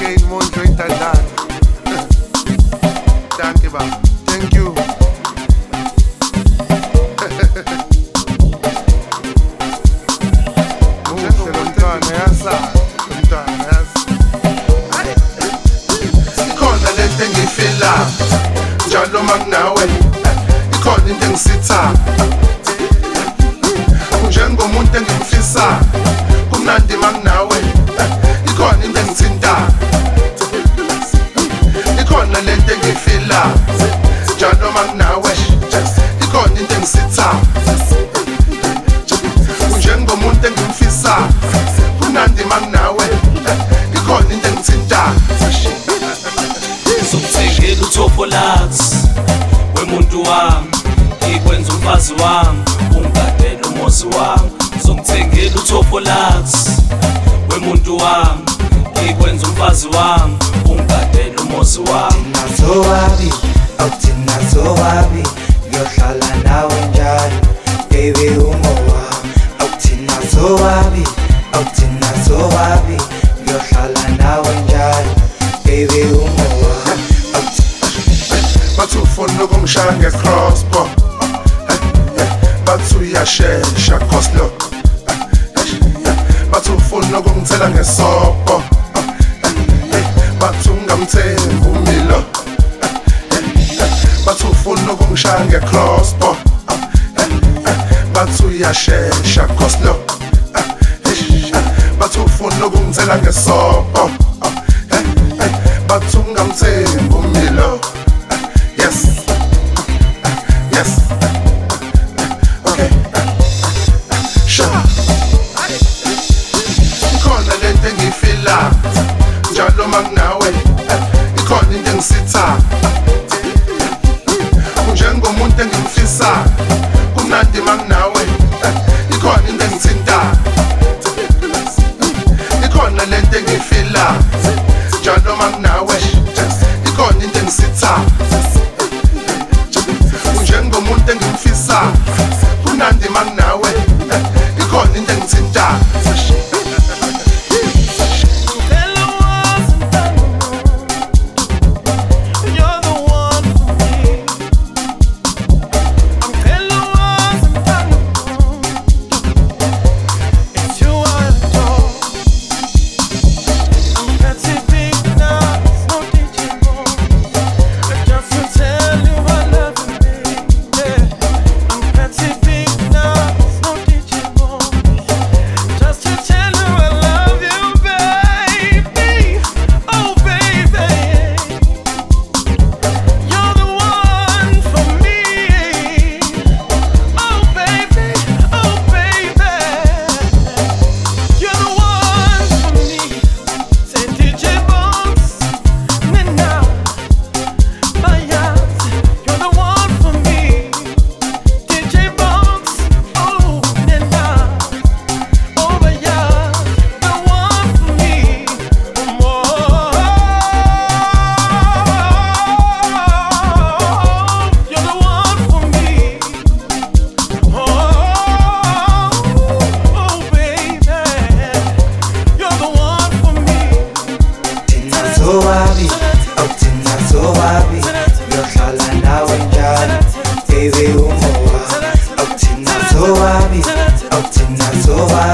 again, Monjo Intandan. Thank you, Bob. Thank you. Ikhona lento engiyifila njalo makunawe, ikhona into engisitha njengomuntu engimfisa, kumnandi makunawe, ikhona into engithinta, ikhona lento engiyifila njalo makunawe, ikhona into engisitha njengomuntu engimfisa, kumnandi makunawe, ikhona into engithinta. Ngizomthengela uthopho lathi wemuntu wami, ngikwenza umfazi wami, ungadela umuzi wami. Ngizomthengela uthopho lathi wemuntu wami, ngikwenza umfazi wami, ungadela umuzi wami. Nazowabi, awuthina zowabi, ngiyohlala nawe njalo, baby umowa. Awuthina zowabi, awuthina zowabi, ngiyohlala nawe njalo, baby umowa. Bathi ufuna ukungishaya nge-crossbow, bathi uyashesha Khoslo, bathi ufuna ukungithela ngesobho, bathi ungamthembi uMilo, bathi ufuna ukungishaya nge-crossbow, bathi uyashesha Khoslo, bathi ufuna ukungithela ngesobho, bathi ungamthembi uMilo. Yes, yes, okay, sure. Ikhona lento engiyifila njalo makunawe, ikhona into engisitha njengomuntu engimfisa, kumnandi makunawe, ikhona into engithinta, ikhona lento engiyifila njalo makunawe, ikhona into engisitha njengomuntu engimfisa, kumnandi makunawe, ikhona into engithinta. Zowabi, awuthina zowabi, ngiyohlala nawe njalo, baby umowa. Awuthina zowabi, awuthina zowabi.